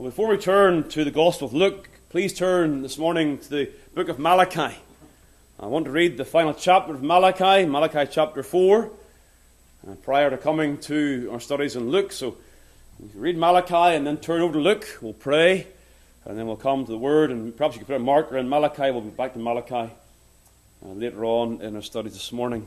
Before we turn to the Gospel of Luke, please turn this morning to the book of Malachi. I want to read the final chapter of Malachi, Malachi chapter 4, prior to coming to our studies in Luke. So read Malachi and then turn over to Luke. We'll pray, and then we'll come to the Word, and perhaps you can put a marker in Malachi. We'll be back to Malachi later on in our studies this morning.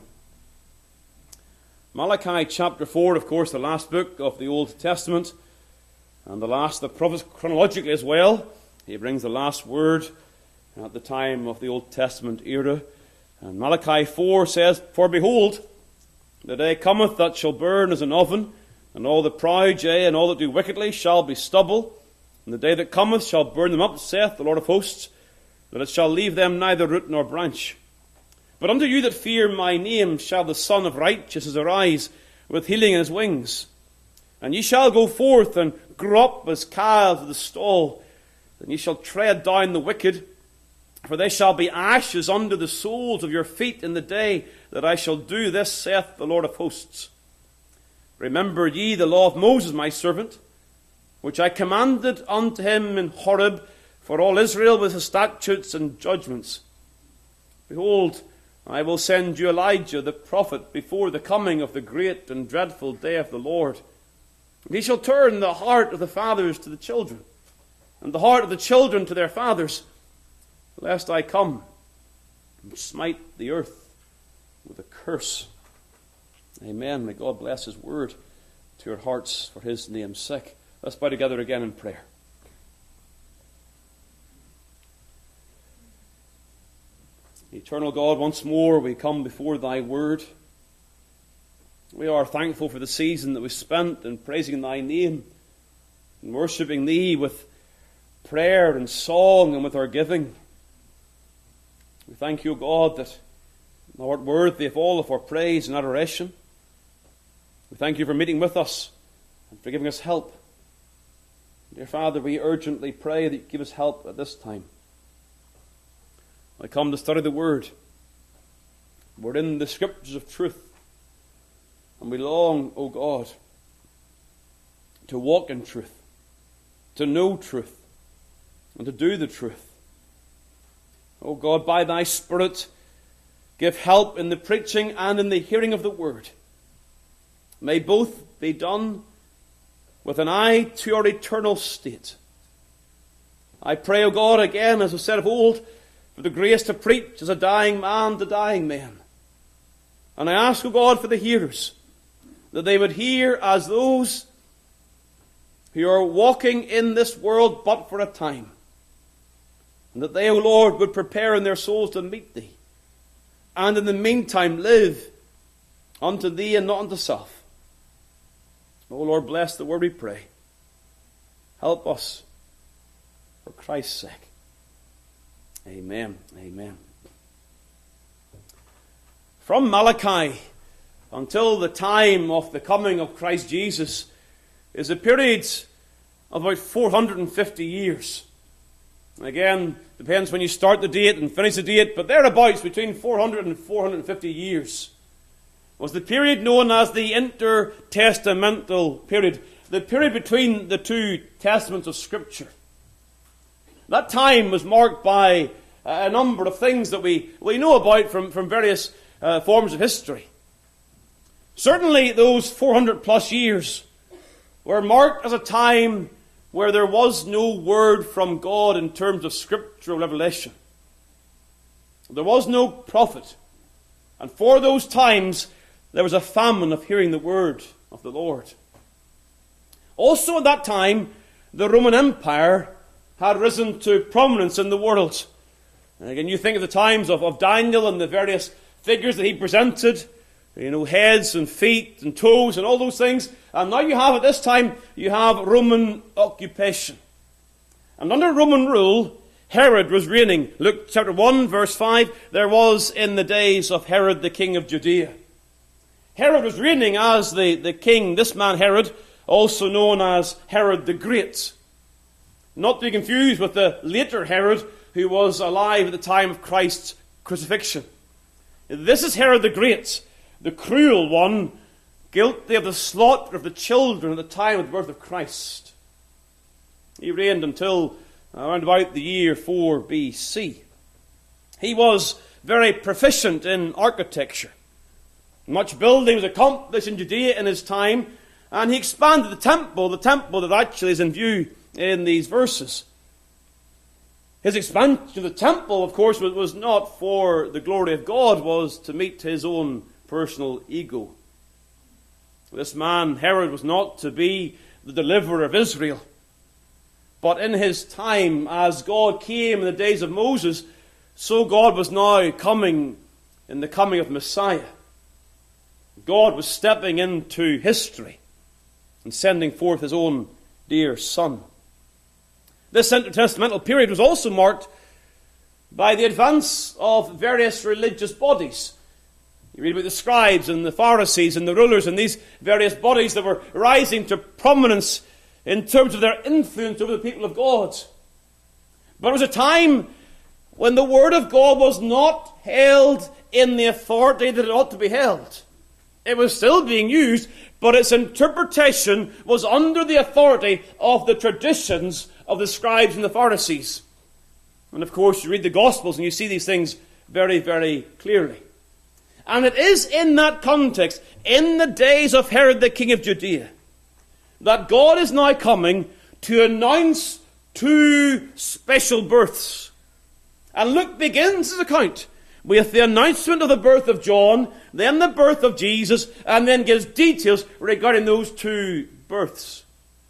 Malachi chapter 4, of course, the last book of the Old Testament, and the last of the prophets chronologically as well. He brings the last word at the time of the Old Testament era. And Malachi 4 says, "For behold, the day cometh that shall burn as an oven, and all the proud, yea, and all that do wickedly shall be stubble. And the day that cometh shall burn them up, saith the Lord of hosts, that it shall leave them neither root nor branch. But unto you that fear my name shall the Son of Righteousness arise with healing in his wings. And ye shall go forth and grow up as calves of the stall. And ye shall tread down the wicked, for they shall be ashes under the soles of your feet in the day that I shall do this, saith the Lord of hosts. Remember ye the law of Moses my servant, which I commanded unto him in Horeb for all Israel with his statutes and judgments. Behold, I will send you Elijah the prophet before the coming of the great and dreadful day of the Lord. And he shall turn the heart of the fathers to the children, and the heart of the children to their fathers, lest I come and smite the earth with a curse." Amen. May God bless his word to your hearts for his name's sake. Let's bow together again in prayer. Eternal God, once more we come before thy word. We are thankful for the season that we spent in praising thy name and worshipping thee with prayer and song and with our giving. We thank you, God, that thou art worthy of all of our praise and adoration. We thank you for meeting with us and for giving us help. Dear Father, we urgently pray that you give us help at this time. I come to study the Word. We're in the Scriptures of truth. And we long, O God, to walk in truth, to know truth, and to do the truth. O God, by thy Spirit, give help in the preaching and in the hearing of the Word. May both be done with an eye to your eternal state. I pray, O God, again, as I said of old, for the grace to preach as a dying man to dying men. And I ask, O God, for the hearers, that they would hear as those who are walking in this world but for a time. And that they, O Lord, would prepare in their souls to meet thee. And in the meantime live unto thee and not unto self. O Lord, bless the word we pray. Help us for Christ's sake. Amen. Amen. From Malachi until the time of the coming of Christ Jesus is a period of about 450 years. Again, depends when you start the date and finish the date, but thereabouts between 400 and 450 years was the period known as the intertestamental period, the period between the two testaments of Scripture. That time was marked by a number of things that we know about from various forms of history. Certainly those 400 plus years were marked as a time where there was no word from God in terms of scriptural revelation. There was no prophet. And for those times, there was a famine of hearing the word of the Lord. Also at that time, the Roman Empire had risen to prominence in the world. And again, you think of the times of Daniel and the various figures that he presented, heads and feet and toes and all those things. And now you have, at this time, you have Roman occupation. And under Roman rule, Herod was reigning. Luke chapter 1, verse 5, there was in the days of Herod the king of Judea. Herod was reigning as the king, this man Herod, also known as Herod the Great. Not to be confused with the later Herod, who was alive at the time of Christ's crucifixion. This is Herod the Great, the cruel one, guilty of the slaughter of the children at the time of the birth of Christ. He reigned until around about the year 4 BC. He was very proficient in architecture. Much building was accomplished in Judea in his time, and he expanded the temple that actually is in view in these verses. His expansion of the temple, of course, was not for the glory of God, was to meet his own personal ego. This man, Herod, was not to be the deliverer of Israel. But in his time, as God came in the days of Moses, so God was now coming in the coming of Messiah. God was stepping into history and sending forth his own dear Son. This intertestamental period was also marked by the advance of various religious bodies. You read about the scribes and the Pharisees and the rulers and these various bodies that were rising to prominence in terms of their influence over the people of God. But it was a time when the Word of God was not held in the authority that it ought to be held. It was still being used, but its interpretation was under the authority of the traditions of the scribes and the Pharisees. And of course, you read the Gospels and you see these things very, very clearly. And it is in that context, in the days of Herod the king of Judea, that God is now coming to announce two special births. And Luke begins his account with the announcement of the birth of John, then the birth of Jesus, and then gives details regarding those two births.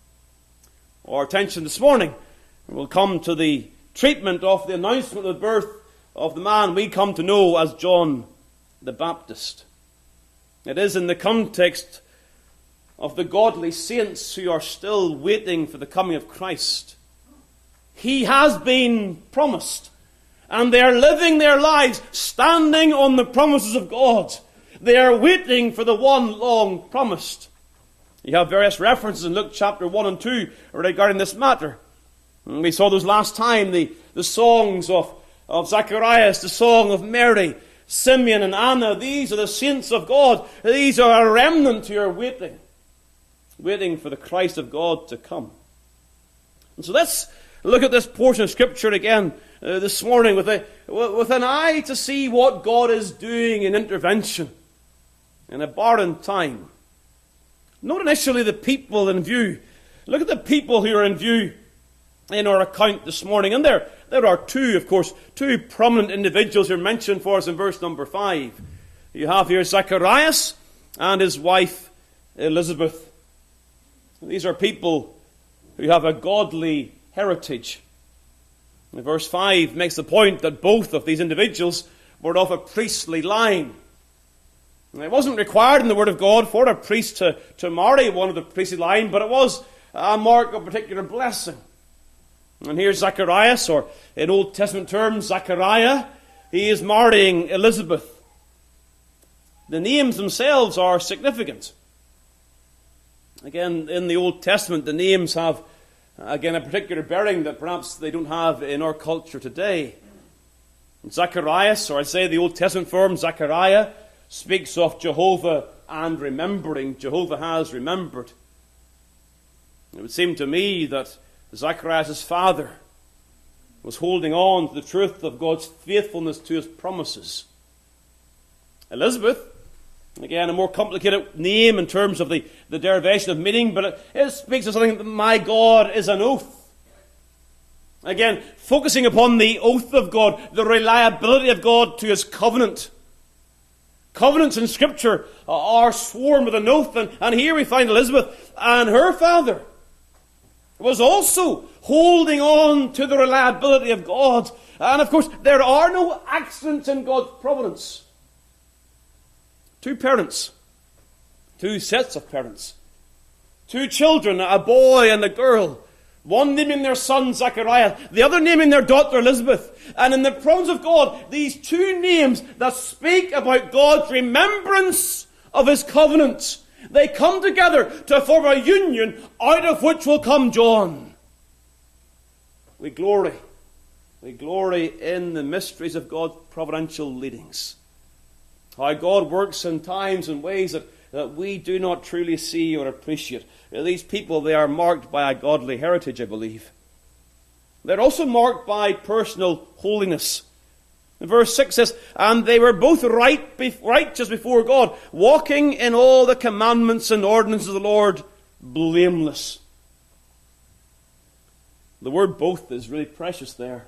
Our attention this morning will come to the treatment of the announcement of the birth of the man we come to know as John the Baptist. It is in the context of the godly saints who are still waiting for the coming of Christ. He has been promised, and they are living their lives standing on the promises of God. They are waiting for the one long promised. You have various references in Luke chapter 1 and 2 regarding this matter. And we saw those last time, the songs of Zacharias, the song of Mary, Simeon and Anna. These are the saints of God. These are a remnant who are waiting for the Christ of God to come. And so let's look at this portion of Scripture again this morning with an eye to see what God is doing in intervention in a barren time. Note initially the people in view. Look at the people who are in view in our account this morning. And there are two prominent individuals who are mentioned for us in verse number 5. You have here Zacharias and his wife Elizabeth. These are people who have a godly heritage. And verse 5 makes the point that both of these individuals were of a priestly line. And it wasn't required in the Word of God for a priest to marry one of the priestly line, but it was a mark of particular blessing. And here's Zacharias, or in Old Testament terms, Zachariah. He is marrying Elizabeth. The names themselves are significant. Again, in the Old Testament, the names have, a particular bearing that perhaps they don't have in our culture today. Zacharias, or I say the Old Testament form, Zechariah, speaks of Jehovah and remembering. Jehovah has remembered. It would seem to me that Zacharias' father was holding on to the truth of God's faithfulness to his promises. Elizabeth, again, a more complicated name in terms of the derivation of meaning, but it speaks of something that my God is an oath. Again, focusing upon the oath of God, the reliability of God to his covenant. Covenants in Scripture are sworn with an oath, and here we find Elizabeth and her father was also holding on to the reliability of God. And of course, there are no accidents in God's providence. Two parents, two sets of parents, two children, a boy and a girl, one naming their son Zachariah, the other naming their daughter Elizabeth. And in the promise of God, these two names that speak about God's remembrance of his covenant, they come together to form a union out of which will come John. We glory in the mysteries of God's providential leadings. How God works in times and ways that we do not truly see or appreciate. These people, they are marked by a godly heritage, I believe. they're also marked by personal holiness. Verse 6 says, and they were both righteous before God, walking in all the commandments and ordinances of the Lord, blameless. The word both is really precious there.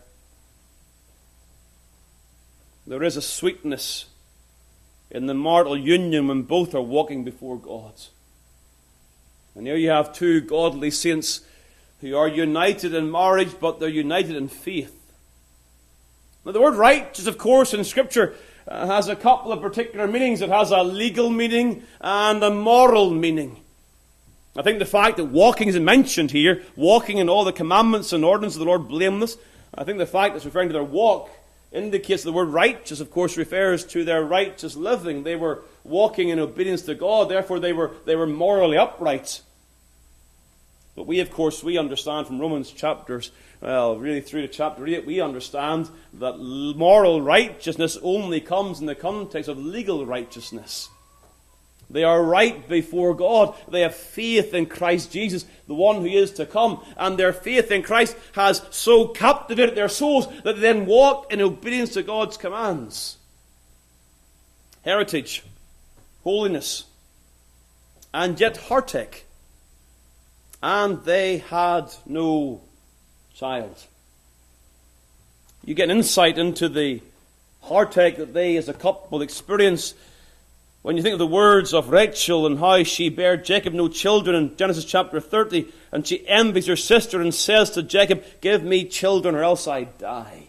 There is a sweetness in the marital union when both are walking before God. And here you have two godly saints who are united in marriage, but they're united in faith. Now, the word righteous, of course, in Scripture has a couple of particular meanings. It has a legal meaning and a moral meaning. I think the fact that walking is mentioned here, walking in all the commandments and ordinances of the Lord blameless, I think the fact that it's referring to their walk indicates the word righteous, of course, refers to their righteous living. They were walking in obedience to God, therefore they were morally upright. But we, of course, we understand from Romans chapters, well, really through to chapter 8, we understand that moral righteousness only comes in the context of legal righteousness. They are right before God. They have faith in Christ Jesus, the one who is to come. And their faith in Christ has so captivated their souls that they then walk in obedience to God's commands. Heritage, holiness, and yet heartache. And they had no child. You get an insight into the heartache that they as a couple experience when you think of the words of Rachel and how she bare Jacob no children in Genesis chapter 30, and she envies her sister and says to Jacob, give me children or else I die.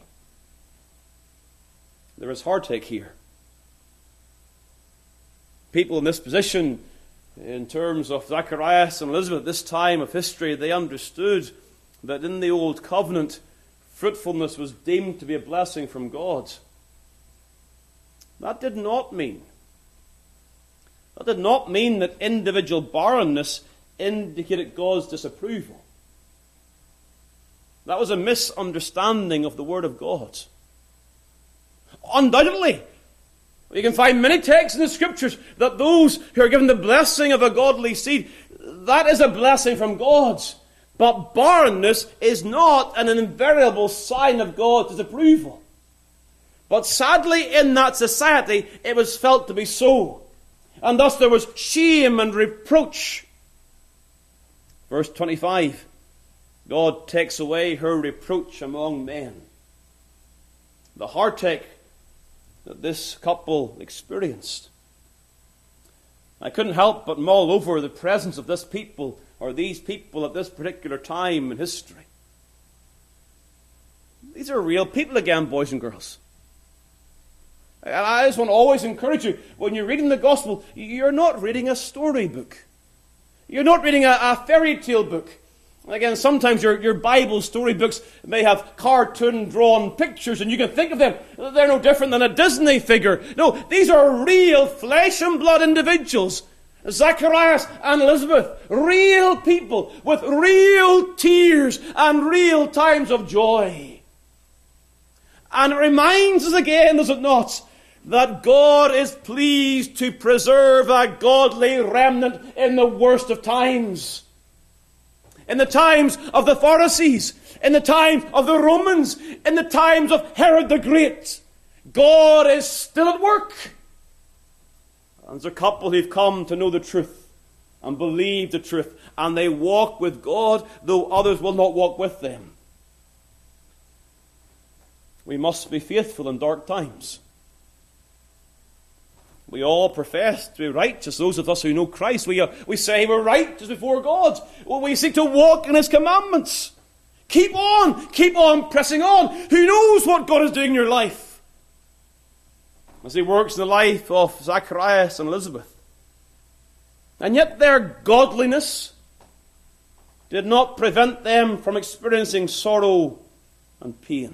There is heartache here. People in this position, in terms of Zacharias and Elizabeth at this time of history, they understood that in the Old Covenant, fruitfulness was deemed to be a blessing from God. That did not mean that individual barrenness indicated God's disapproval. That was a misunderstanding of the Word of God. Undoubtedly, you can find many texts in the Scriptures that those who are given the blessing of a godly seed, that is a blessing from God. But barrenness is not an invariable sign of God's disapproval. But sadly, in that society, it was felt to be so. And thus there was shame and reproach. Verse 25, God takes away her reproach among men. The heartache that this couple experienced. I couldn't help but mull over the presence of this people, or these people at this particular time in history. These are real people again, boys and girls. And I just want to always encourage you, when you're reading the Gospel, you're not reading a storybook. You're not reading a fairy tale book. Again, sometimes your Bible storybooks may have cartoon-drawn pictures, and you can think of them. They're no different than a Disney figure. No, these are real flesh and blood individuals. Zacharias and Elizabeth, real people with real tears and real times of joy. And it reminds us again, does it not, that God is pleased to preserve a godly remnant in the worst of times. In the times of the Pharisees, in the time of the Romans, in the times of Herod the Great, God is still at work. And there's a couple who've come to know the truth and believe the truth, and they walk with God, though others will not walk with them. We must be faithful in dark times. We all profess to be righteous, those of us who know Christ. We say we're righteous before God. Well, we seek to walk in His commandments. Keep on pressing on. Who knows what God is doing in your life? As He works in the life of Zacharias and Elizabeth. And yet their godliness did not prevent them from experiencing sorrow and pain.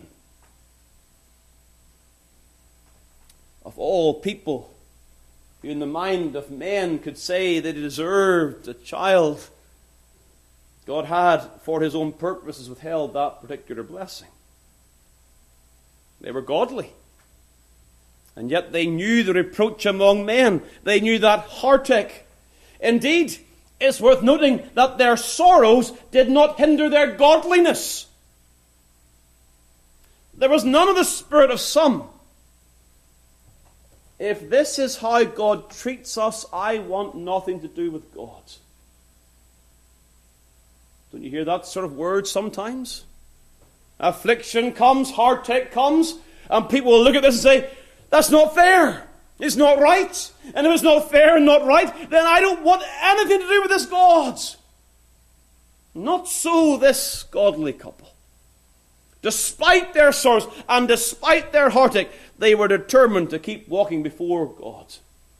Of all people who in the mind of men could say they deserved a child, God had, for His own purposes, withheld that particular blessing. They were godly. And yet they knew the reproach among men. They knew that heartache. Indeed, it's worth noting that their sorrows did not hinder their godliness. There was none of the spirit of some. If this is how God treats us, I want nothing to do with God. Don't you hear that sort of word sometimes? Affliction comes, heartache comes, and people will look at this and say, that's not fair. It's not right. And if it's not fair and not right, then I don't want anything to do with this God. Not so this godly couple. Despite their sorrows and despite their heartache, they were determined to keep walking before God.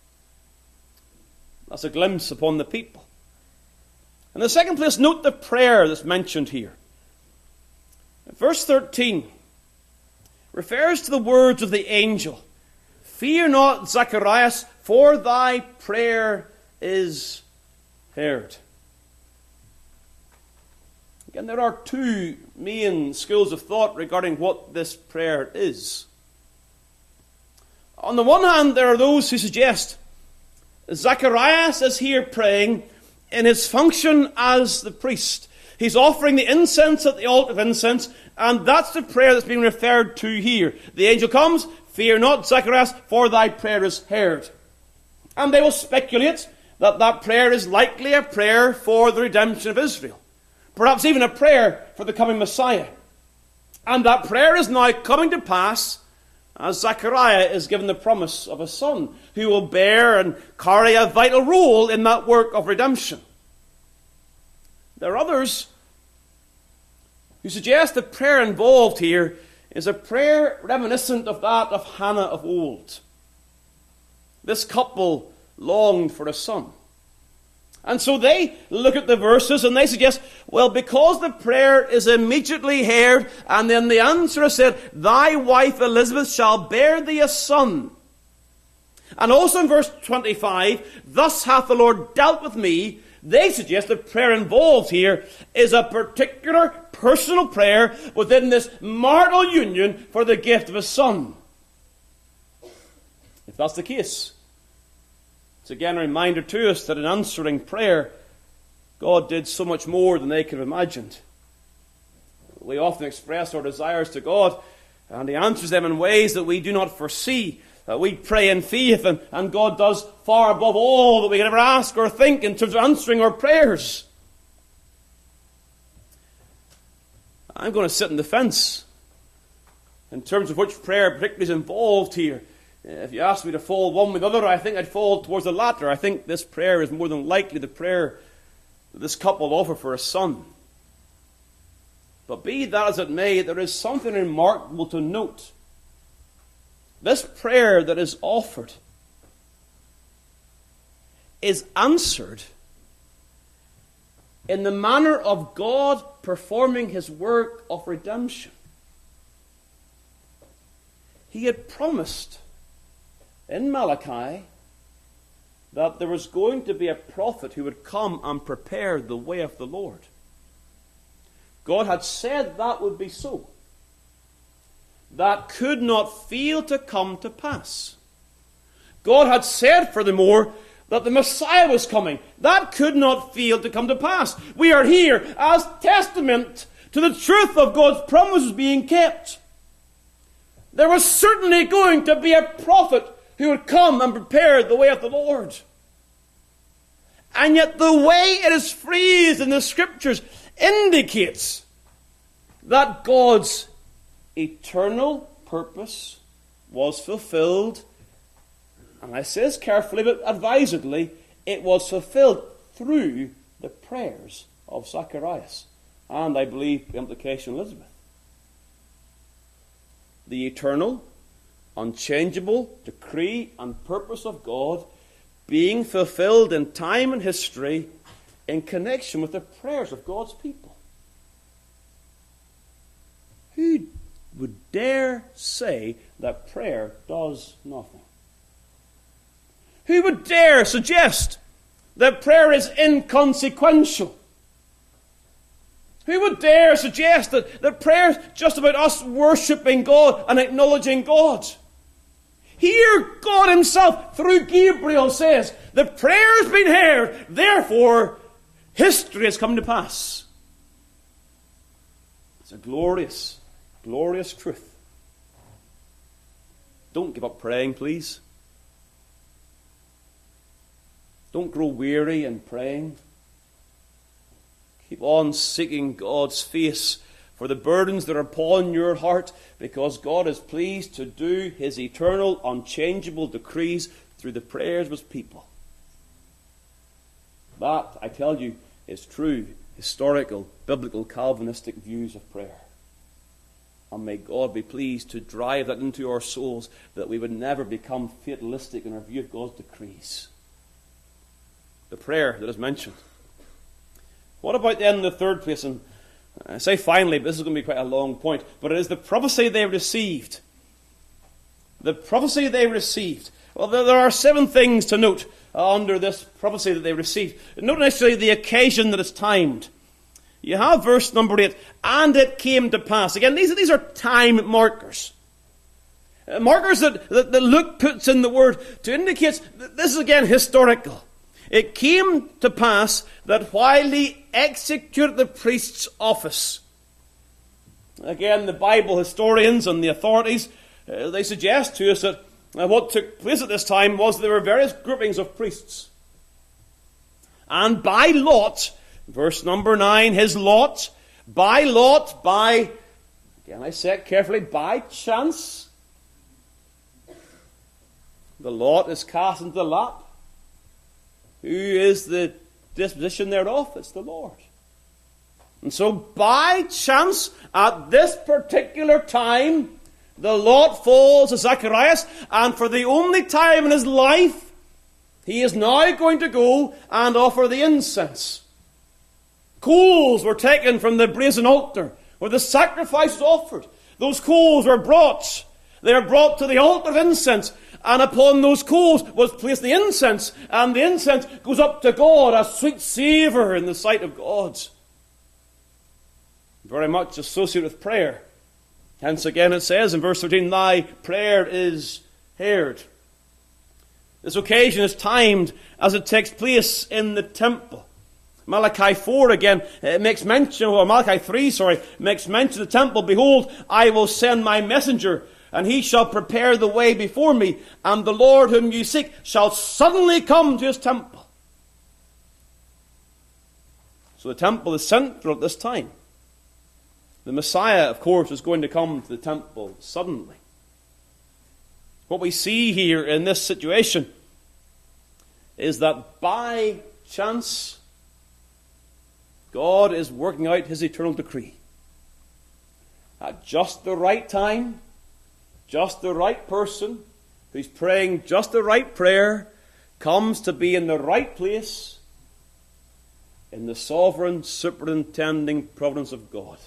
That's a glimpse upon the people. In the second place, note the prayer that's mentioned here. Verse 13 refers to the words of the angel. Fear not, Zacharias, for thy prayer is heard. Again, there are two main schools of thought regarding what this prayer is. On the one hand, there are those who suggest Zacharias is here praying in his function as the priest. He's offering the incense at the altar of incense, and that's the prayer that's being referred to here. The angel comes, fear not, Zacharias, for thy prayer is heard. And they will speculate that that prayer is likely a prayer for the redemption of Israel. Perhaps even a prayer for the coming Messiah. And that prayer is now coming to pass as Zechariah is given the promise of a son who will bear and carry a vital role in that work of redemption. There are others who suggest the prayer involved here is a prayer reminiscent of that of Hannah of old. This couple longed for a son. And so they look at the verses and they suggest, well, because the prayer is immediately heard, and then the answer is said, thy wife Elizabeth shall bear thee a son. And also in verse 25, thus hath the Lord dealt with me. They suggest the prayer involved here is a particular personal prayer within this marital union for the gift of a son. If that's the case, it's again a reminder to us that in answering prayer, God did so much more than they could have imagined. We often express our desires to God, and He answers them in ways that we do not foresee. We pray in faith, and God does far above all that we can ever ask or think in terms of answering our prayers. I'm going to sit on the fence in terms of which prayer particularly is involved here. If you ask me to fall one way or the other, I think I'd fall towards the latter. I think this prayer is more than likely the prayer that this couple offer for a son. But be that as it may, there is something remarkable to note. This prayer that is offered is answered in the manner of God performing His work of redemption. He had promised in Malachi that there was going to be a prophet who would come and prepare the way of the Lord. God had said that would be so. That could not fail to come to pass. God had said, furthermore, that the Messiah was coming. That could not fail to come to pass. We are here as testament to the truth of God's promises being kept. There was certainly going to be a prophet who would come and prepare the way of the Lord. And yet the way it is phrased in the Scriptures indicates that God's eternal purpose was fulfilled. And I say this carefully but advisedly, it was fulfilled through the prayers of Zacharias. And I believe the implication Elizabeth. The eternal, unchangeable decree and purpose of God being fulfilled in time and history in connection with the prayers of God's people. Who would dare say that prayer does nothing? Who would dare suggest that prayer is inconsequential? Who would dare suggest that prayer is just about us worshipping God and acknowledging God? Here, God Himself, through Gabriel, says, the prayer has been heard, therefore, history has come to pass. It's a glorious, glorious truth. don't give up praying, please. Don't grow weary in praying. Keep on seeking God's face for the burdens that are upon your heart, because God is pleased to do his eternal, unchangeable decrees through the prayers of his people. That, I tell you, is true, historical, biblical, Calvinistic views of prayer. And may God be pleased to drive that into our souls, that we would never become fatalistic in our view of God's decrees. The prayer that is mentioned. What about then the third place? And I say finally, but this is going to be quite a long point, but it is the prophecy they received. The prophecy they received. Well, there are 7 things to note under this prophecy that they received. Note initially the occasion that is timed. You have verse number 8, and it came to pass. Again, these are time markers. Markers that Luke puts in the word to indicate that this is again historical. It came to pass that while he executed the priest's office. Again, the Bible historians and the authorities, they suggest to us that what took place at this time was there were various groupings of priests. And by lot, verse number 9, his lot, again I say it carefully, by chance, the lot is cast into the lap. Who is the disposition thereof? It's the Lord. And so by chance, at this particular time, the lot falls to Zacharias, and for the only time in his life, he is now going to go and offer the incense. Coals were taken from the brazen altar where the sacrifice was offered. Those coals were brought. They are brought to the altar of incense, and upon those coals was placed the incense, and the incense goes up to God, a sweet savour in the sight of God. Very much associated with prayer. Hence again it says in verse 13, thy prayer is heard. This occasion is timed as it takes place in the temple. Malachi 4 again makes mention, or Malachi 3, makes mention of the temple. Behold, I will send my messenger, and he shall prepare the way before me, and the Lord whom you seek shall suddenly come to his temple. So the temple is central at this time. The Messiah, of course, is going to come to the temple suddenly. What we see here in this situation is that by chance, God is working out his eternal decree. At just the right time, just the right person who's praying just the right prayer comes to be in the right place in the sovereign, superintending providence of God.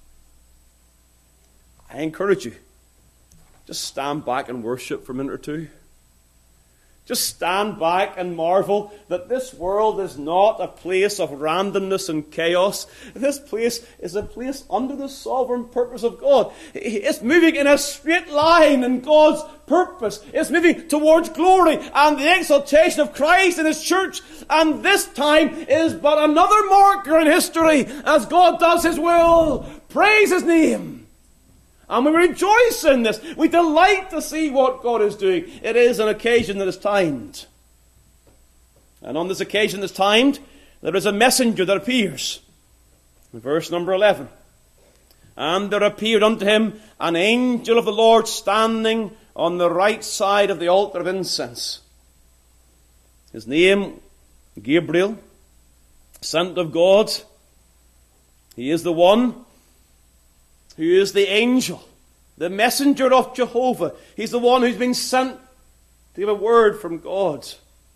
I encourage you, just stand back and worship for a minute or two. Just stand back and marvel that this world is not a place of randomness and chaos. This place is a place under the sovereign purpose of God. It's moving in a straight line in God's purpose. It's moving towards glory and the exaltation of Christ and his church. And this time is but another marker in history as God does his will. Praise his name. And we rejoice in this. We delight to see what God is doing. It is an occasion that is timed. And on this occasion that's timed, there is a messenger that appears. In verse number 11. And there appeared unto him an angel of the Lord standing on the right side of the altar of incense. His name, Gabriel, sent of God. He is the one who is the angel, the messenger of Jehovah. He's the one who's been sent to give a word from God.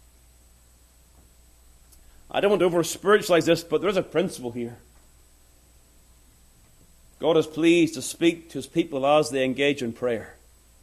I don't want to over-spiritualize this, but there is a principle here. God is pleased to speak to his people as they engage in prayer.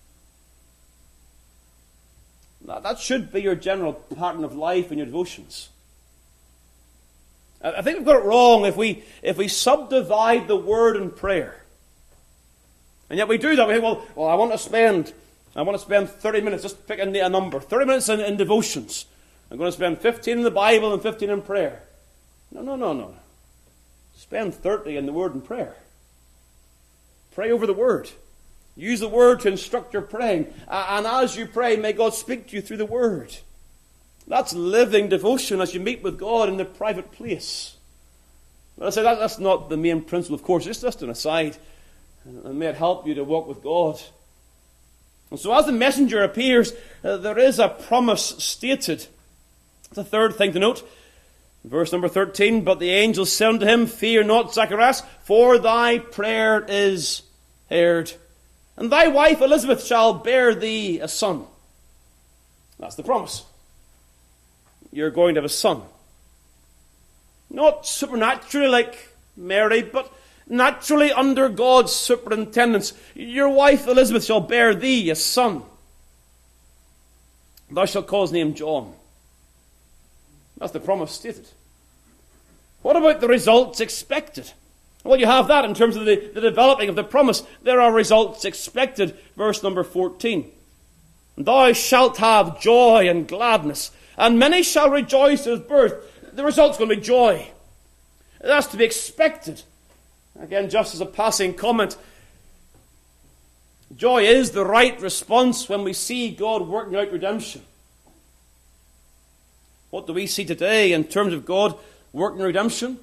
That should be your general pattern of life and your devotions. I think we've got it wrong if we subdivide the word in prayer. And yet we do that. We think, well, I want to spend 30 minutes, just pick a number, 30 minutes in devotions. I'm going to spend 15 in the Bible and 15 in prayer. No. Spend 30 in the Word and prayer. Pray over the Word. Use the Word to instruct your praying. And as you pray, may God speak to you through the Word. That's living devotion as you meet with God in the private place. But I say that's not the main principle, of course. It's just an aside. And may it help you to walk with God. And so as the messenger appears, there is a promise stated. That's the third thing to note. Verse number 13, but the angel said unto him, fear not, Zacharias, for thy prayer is heard. And thy wife Elizabeth shall bear thee a son. That's the promise. You're going to have a son. Not supernaturally like Mary, but naturally under God's superintendence. Your wife Elizabeth shall bear thee a son. Thou shalt call his name John. That's the promise stated. What about the results expected? Well, you have that in terms of the developing of the promise. There are results expected. Verse number 14. Thou shalt have joy and gladness, and many shall rejoice at his birth. The result's going to be joy. That's to be expected. Again, just as a passing comment, joy is the right response when we see God working out redemption. What do we see today in terms of God working redemption?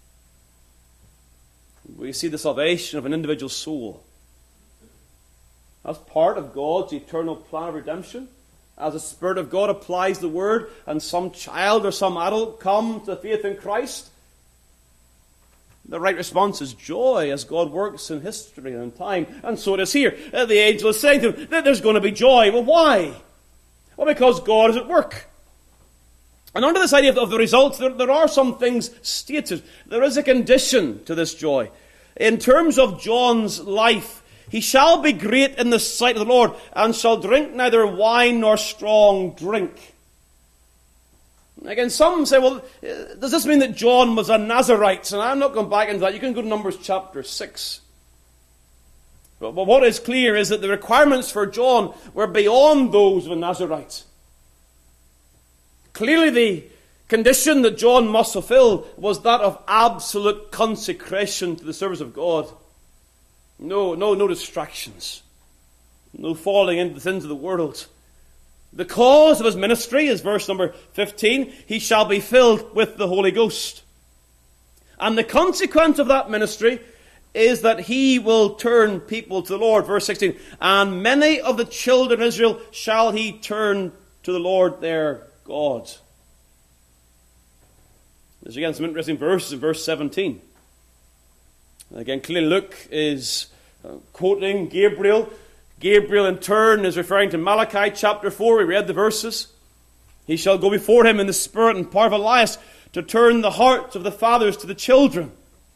We see the salvation of an individual soul. That's part of God's eternal plan of redemption. As the Spirit of God applies the Word and some child or some adult comes to faith in Christ, the right response is joy as God works in history and in time. And so it is here. The angel is saying to him that there's going to be joy. Well, why? Well, because God is at work. And under this idea of the results, there are some things stated. There is a condition to this joy. In terms of John's life, he shall be great in the sight of the Lord, and shall drink neither wine nor strong drink. Again, some say, well, does this mean that John was a Nazirite? And I'm not going back into that. You can go to Numbers chapter 6. But what is clear is that the requirements for John were beyond those of a Nazirite. Clearly the condition that John must fulfill was that of absolute consecration to the service of God. No distractions. No falling into the sins of the world. The cause of his ministry is verse number 15. He shall be filled with the Holy Ghost. And the consequence of that ministry is that he will turn people to the Lord. Verse 16. And many of the children of Israel shall he turn to the Lord their God. There's again some interesting verses in verse 17. Again, clearly Luke is quoting Gabriel. Gabriel in turn is referring to Malachi chapter 4. We read the verses. He shall go before him in the spirit and power of Elias to turn the hearts of the fathers to the children.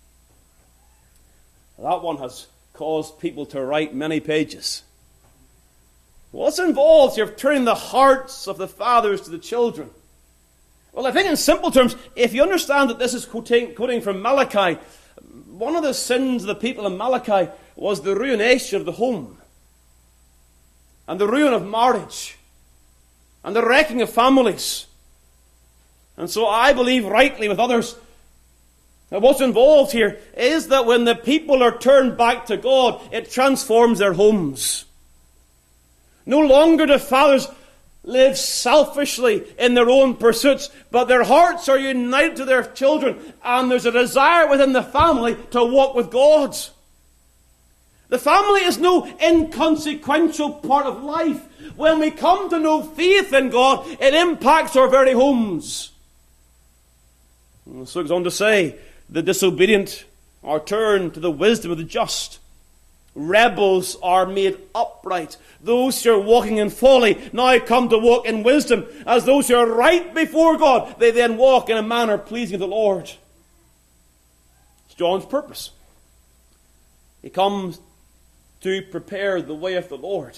That one has caused people to write many pages. What's involved here of turning the hearts of the fathers to the children? Well, I think in simple terms, if you understand that this is quoting from Malachi, one of the sins of the people in Malachi was the ruination of the home, and the ruin of marriage, and the wrecking of families. And so I believe rightly with others that what's involved here is that when the people are turned back to God, it transforms their homes. No longer do fathers live selfishly in their own pursuits, but their hearts are united to their children, and there's a desire within the family to walk with God. The family is no inconsequential part of life. When we come to know faith in God, it impacts our very homes. And so it goes on to say, the disobedient are turned to the wisdom of the just. Rebels are made upright. Those who are walking in folly now come to walk in wisdom. As those who are right before God, they then walk in a manner pleasing to the Lord. It's John's purpose. He comes to prepare the way of the Lord.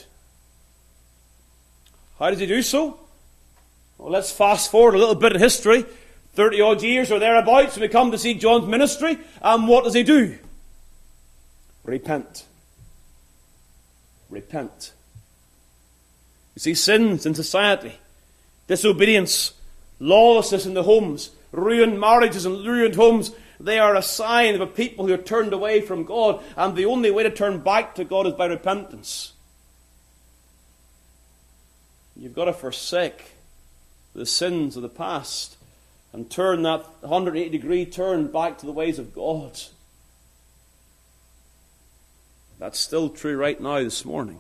How does he do so? Well, let's fast forward a little bit in history. 30 odd years or thereabouts when we come to see John's ministry. And what does he do? Repent. Repent. You see, sins in society, disobedience, lawlessness in the homes, ruined marriages and ruined homes, They are a sign of a people who are turned away from God, and the only way to turn back to God is by repentance. You've got to forsake the sins of the past and turn that 180-degree turn back to the ways of God. That's still true right now this morning.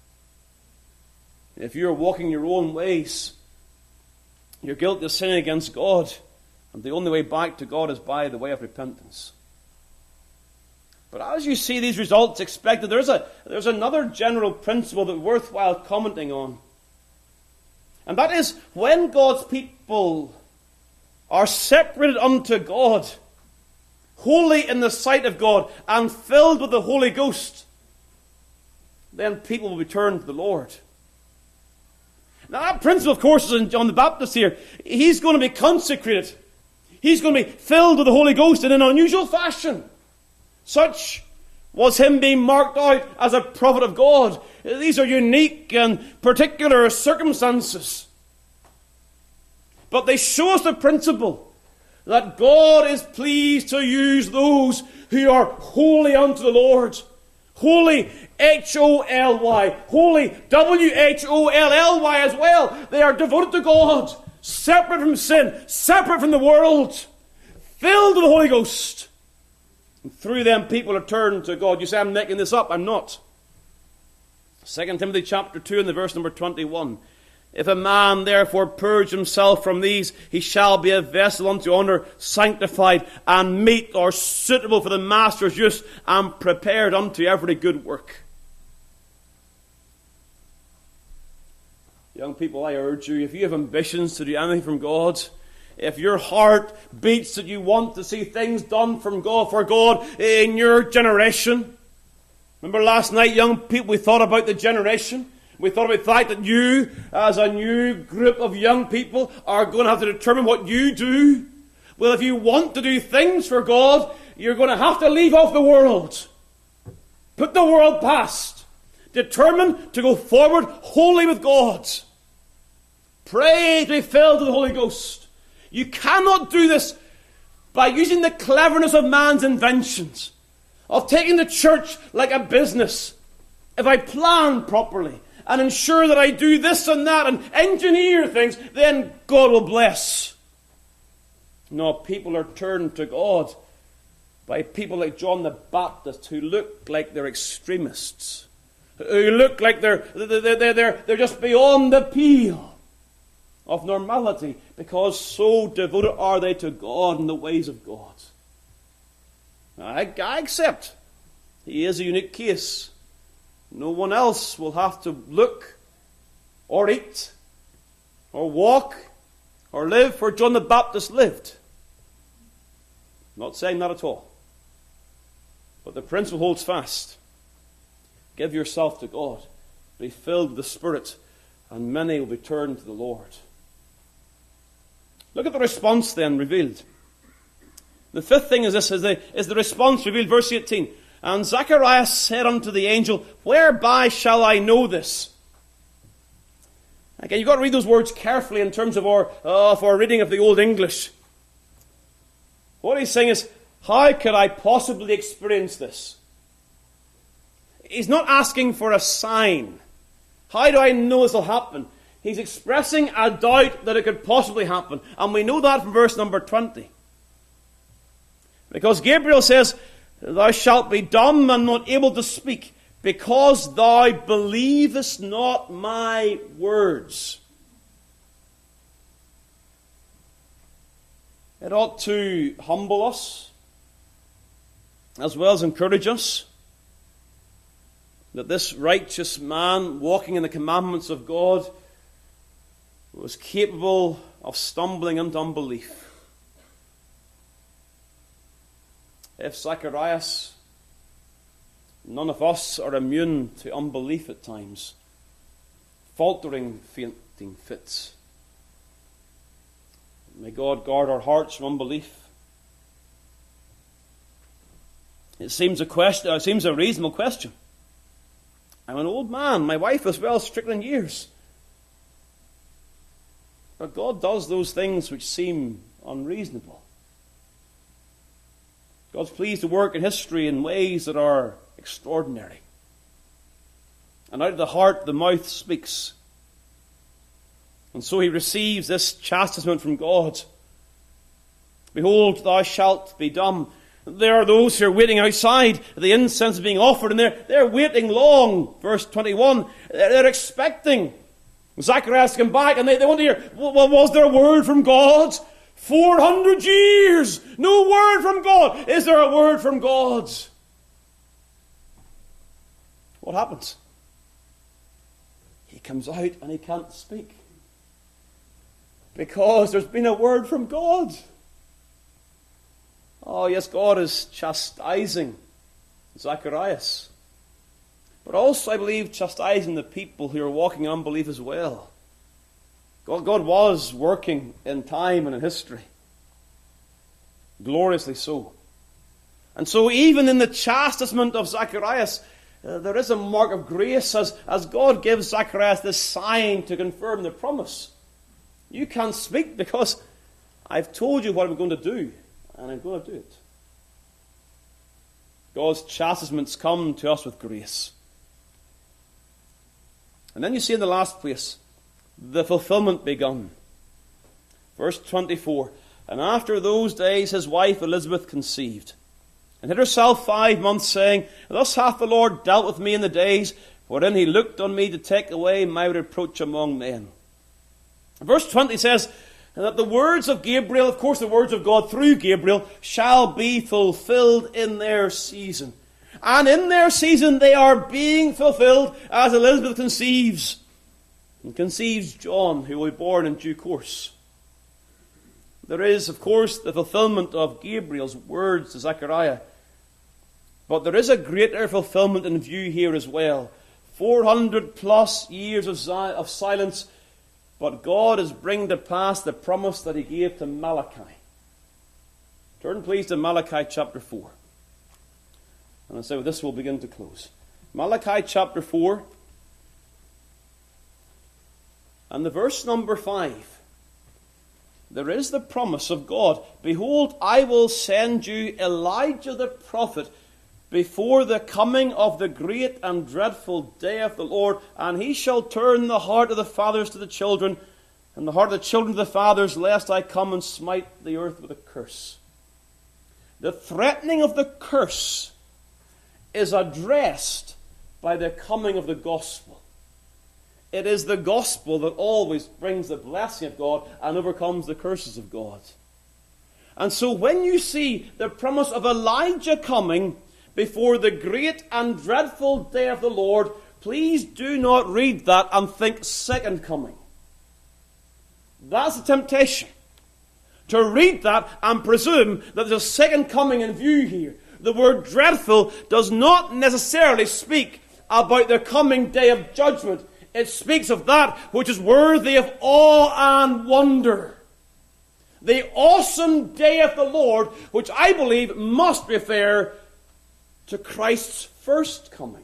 If you're walking your own ways, you're guilty of sinning against God, and the only way back to God is by the way of repentance. But as you see these results expected, there's another general principle that's worthwhile commenting on. And that is, when God's people are separated unto God, holy in the sight of God, and filled with the Holy Ghost, then people will be turned to the Lord. Now that principle, of course, is in John the Baptist here. He's going to be consecrated. He's going to be filled with the Holy Ghost in an unusual fashion. Such was him being marked out as a prophet of God. These are unique and particular circumstances. But they show us the principle that God is pleased to use those who are holy unto the Lord. Holy, H-O-L-Y. Holy, W-H-O-L-L-Y as well. They are devoted to God, separate from sin, separate from the world, filled with the Holy Ghost. And through them people are turned to God. You say, I'm making this up. I'm not. 2 Timothy chapter 2 and the verse number 21. If a man therefore purge himself from these, he shall be a vessel unto honor, sanctified and meet or suitable for the master's use, and prepared unto every good work. Young people, I urge you, if you have ambitions to do anything from God, if your heart beats that you want to see things done from God, for God in your generation. Remember last night, young people, we thought about the generation. We thought about the fact that you, as a new group of young people, are going to have to determine what you do. Well, if you want to do things for God, you're going to have to leave off the world. Put the world past. Determine to go forward wholly with God. Pray to be filled with the Holy Ghost. You cannot do this by using the cleverness of man's inventions, of taking the church like a business. If I plan properly and ensure that I do this and that and engineer things, then God will bless. No, people are turned to God by people like John the Baptist, who look like they're extremists, who look like they're just beyond the pale of normality, because so devoted are they to God and the ways of God. I accept he is a unique case. No one else will have to look or eat or walk or live for John the Baptist lived. Not saying that at all. But the principle holds fast. Give yourself to God. Be filled with the Spirit, and many will be turned to the Lord. Look at the response then revealed. The fifth thing is this, is the response revealed, verse 18. And Zacharias said unto the angel, whereby shall I know this? Again, you've got to read those words carefully in terms of our reading of the Old English. What he's saying is, how could I possibly experience this? He's not asking for a sign. How do I know this will happen? He's expressing a doubt that it could possibly happen. And we know that from verse number 20. Because Gabriel says, thou shalt be dumb and not able to speak, because thou believest not my words. It ought to humble us, as well as encourage us, that this righteous man, walking in the commandments of God, was capable of stumbling into unbelief. If Zacharias, none of us are immune to unbelief at times, faltering, fainting fits. May God guard our hearts from unbelief. It seems a reasonable question. I'm an old man, my wife is well stricken in years. But God does those things which seem unreasonable. God's pleased to work in history in ways that are extraordinary. And out of the heart, the mouth speaks. And so he receives this chastisement from God. Behold, thou shalt be dumb. There are those who are waiting outside. The incense is being offered, and they're waiting long. Verse 21, they're expecting Zacharias to come back, and they want to hear, well, was there a word from God? 400 years! No word from God! Is there a word from God? What happens? He comes out and he can't speak. Because there's been a word from God. Oh, yes, God is chastising Zacharias. But also, I believe, chastising the people who are walking in unbelief as well. God was working in time and in history. Gloriously so. And so even in the chastisement of Zacharias, there is a mark of grace as God gives Zacharias this sign to confirm the promise. You can't speak because I've told you what I'm going to do, and I'm going to do it. God's chastisements come to us with grace. And then you see in the last place, the fulfillment begun. Verse 24, and after those days his wife Elizabeth conceived, and hid herself 5 months, saying, thus hath the Lord dealt with me in the days wherein he looked on me to take away my reproach among men. Verse 20 says that the words of Gabriel, of course the words of God through Gabriel, shall be fulfilled in their season. And in their season they are being fulfilled as Elizabeth conceives. And conceives John, who will be born in due course. There is, of course, the fulfillment of Gabriel's words to Zechariah. But there is a greater fulfillment in view here as well. 400 plus years of silence. But God is bringing to pass the promise that he gave to Malachi. Turn please to Malachi chapter 4. And so with this we'll begin to close. Malachi chapter 4. And the verse number 5. There is the promise of God. Behold, I will send you Elijah the prophet before the coming of the great and dreadful day of the Lord, and he shall turn the heart of the fathers to the children, and the heart of the children to the fathers, lest I come and smite the earth with a curse. The threatening of the curse is addressed by the coming of the gospel. It is the gospel that always brings the blessing of God and overcomes the curses of God. And so when you see the promise of Elijah coming before the great and dreadful day of the Lord, please do not read that and think second coming. That's a temptation. To read that and presume that there's a second coming in view here. The word dreadful does not necessarily speak about the coming day of judgment. It speaks of that which is worthy of awe and wonder. The awesome day of the Lord, which I believe must refer to Christ's first coming.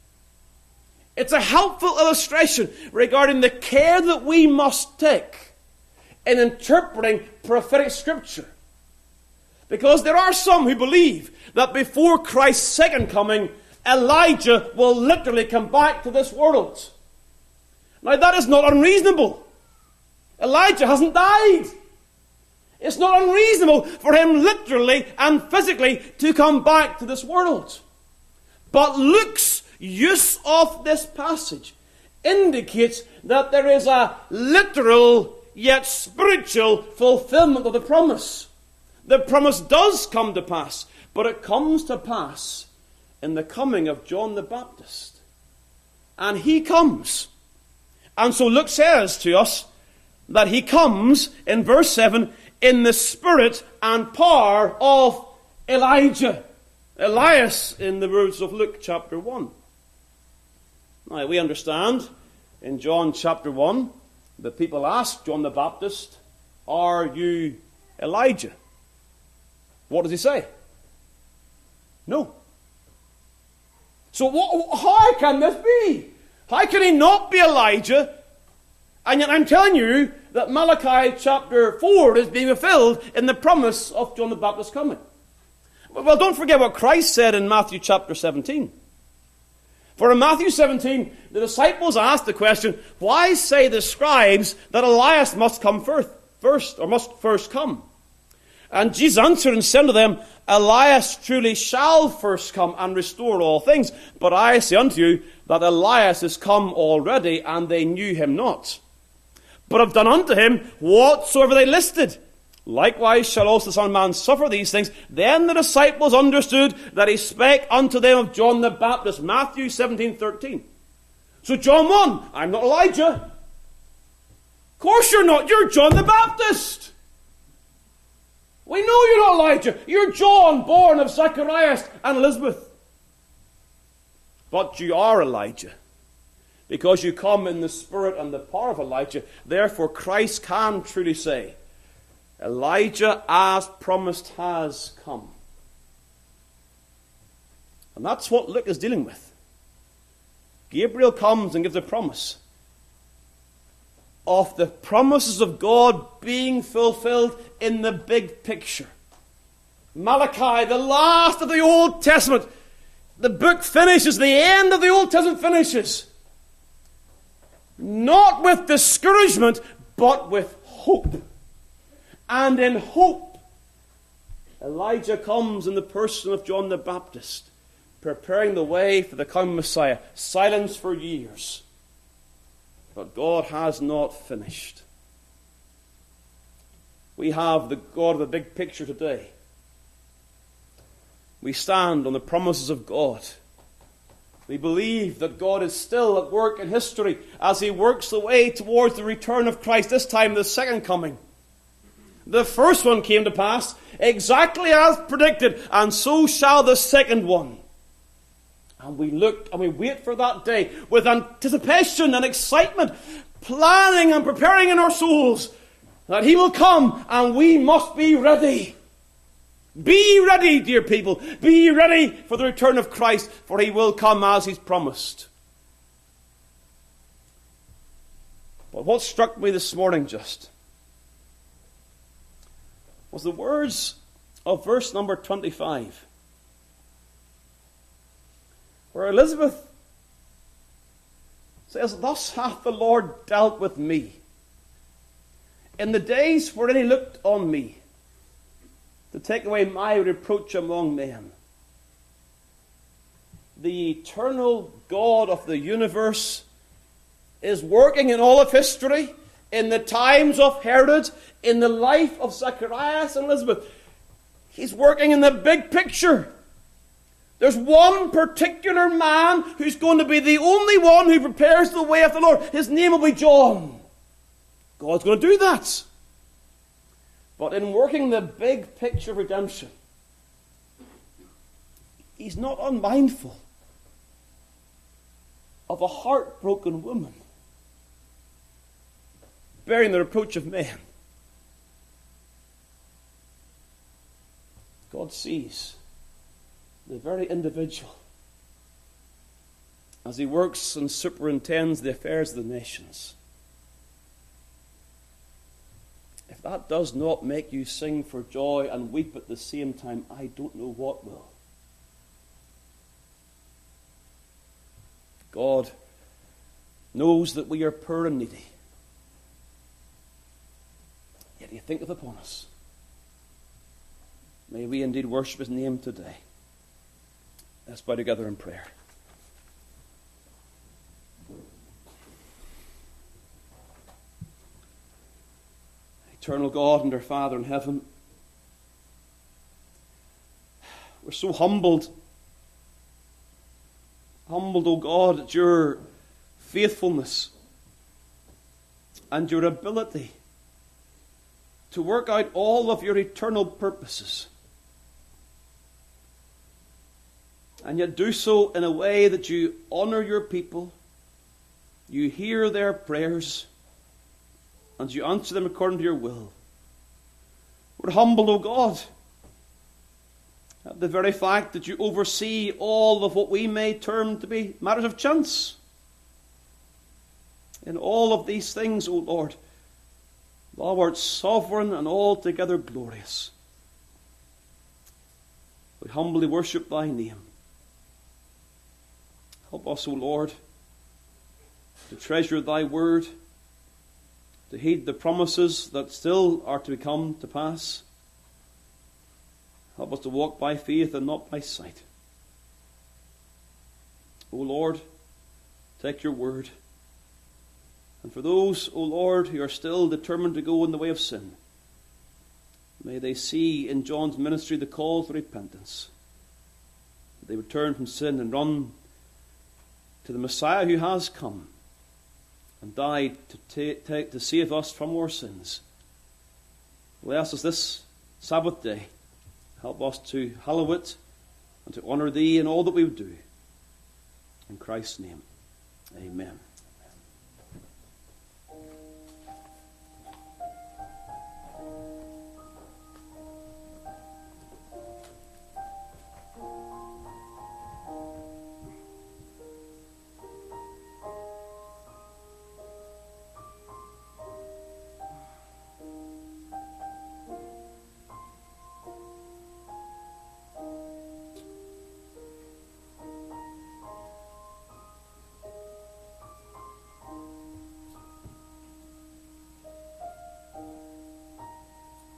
It's a helpful illustration regarding the care that we must take in interpreting prophetic scripture. Because there are some who believe that before Christ's second coming, Elijah will literally come back to this world. Now that is not unreasonable. Elijah hasn't died. It's not unreasonable for him literally and physically to come back to this world. But Luke's use of this passage indicates that there is a literal yet spiritual fulfillment of the promise. The promise does come to pass, but it comes to pass in the coming of John the Baptist. And he comes. And so Luke says to us that he comes, in verse 7, in the spirit and power of Elijah. Elias, in the words of Luke chapter 1. Now, we understand in John chapter 1, the people asked John the Baptist, are you Elijah? What does he say? No. So how can this be? How can he not be Elijah? And yet I'm telling you that Malachi chapter 4 is being fulfilled in the promise of John the Baptist's coming. Well, don't forget what Christ said in Matthew chapter 17. For in Matthew 17, the disciples asked the question, why say the scribes that Elias must come first, or must first come? And Jesus answered and said to them, Elias truly shall first come and restore all things. But I say unto you that Elias is come already, and they knew him not. But have done unto him whatsoever they listed. Likewise shall also the Son of Man suffer these things. Then the disciples understood that he spake unto them of John the Baptist. Matthew 17:13. So John 1, I'm not Elijah. Of course you're not. You're John the Baptist. We know you're not Elijah. You're John, born of Zacharias and Elizabeth. But you are Elijah, because you come in the spirit and the power of Elijah. Therefore Christ can truly say, Elijah, as promised, has come. And that's what Luke is dealing with. Gabriel comes and gives a promise of the promises of God being fulfilled in the big picture. Malachi, the last of the Old Testament. The book finishes, the end of the Old Testament finishes. Not with discouragement, but with hope. And in hope, Elijah comes in the person of John the Baptist, preparing the way for the coming Messiah. Silence for years. But God has not finished. We have the God of the big picture today. We stand on the promises of God. We believe that God is still at work in history as he works the way towards the return of Christ, this time the second coming. The first one came to pass exactly as predicted, and so shall the second one. And we look and we wait for that day with anticipation and excitement, planning and preparing in our souls that he will come, and we must be ready. Be ready, dear people. Be ready for the return of Christ, for he will come as he's promised. But what struck me this morning just was the words of verse number 25, where Elizabeth says, Thus hath the Lord dealt with me in the days wherein he looked on me to take away my reproach among men. The eternal God of the universe is working in all of history, in the times of Herod, in the life of Zacharias and Elizabeth. He's working in the big picture. There's one particular man who's going to be the only one who prepares the way of the Lord. His name will be John. God's going to do that. But in working the big picture of redemption, he's not unmindful of a heartbroken woman bearing the reproach of men. God sees the very individual as he works and superintends the affairs of the nations. If that does not make you sing for joy and weep at the same time, I don't know what will. God knows that we are poor and needy. Yet he thinketh upon us. May we indeed worship his name today. Let's bow together in prayer. Eternal God and our Father in heaven, we're so humbled, O God, at your faithfulness and your ability to work out all of your eternal purposes. And yet do so in a way that you honor your people, you hear their prayers, and you answer them according to your will. We're humbled, O God, at the very fact that you oversee all of what we may term to be matters of chance. In all of these things, O Lord, thou art sovereign and altogether glorious. We humbly worship thy name. Help us, O Lord, to treasure thy word, to heed the promises that still are to come to pass. Help us to walk by faith and not by sight. O Lord, take your word. And for those, O Lord, who are still determined to go in the way of sin, may they see in John's ministry the call to repentance. That they would turn from sin and run to the Messiah who has come and died to save us from our sins. Bless us this Sabbath day. Help us to hallow it and to honour thee in all that we do. In Christ's name, amen.